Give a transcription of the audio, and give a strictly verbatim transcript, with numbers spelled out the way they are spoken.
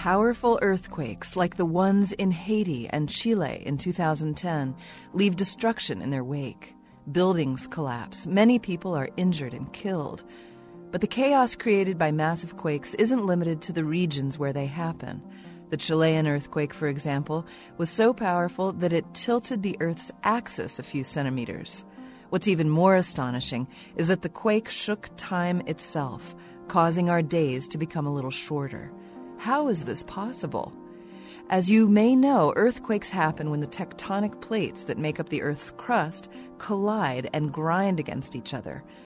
Powerful earthquakes like the ones in Haiti and Chile in two thousand ten leave destruction in their wake. Buildings collapse. Many people are injured and killed. But the chaos created by massive quakes isn't limited to the regions where they happen. The Chilean earthquake, for example, was so powerful that it tilted the Earth's axis a few centimeters. What's even more astonishing is that the quake shook time itself, causing our days to become a little shorter. How is this possible? As you may know, earthquakes happen when the tectonic plates that make up the Earth's crust collide and grind against each other,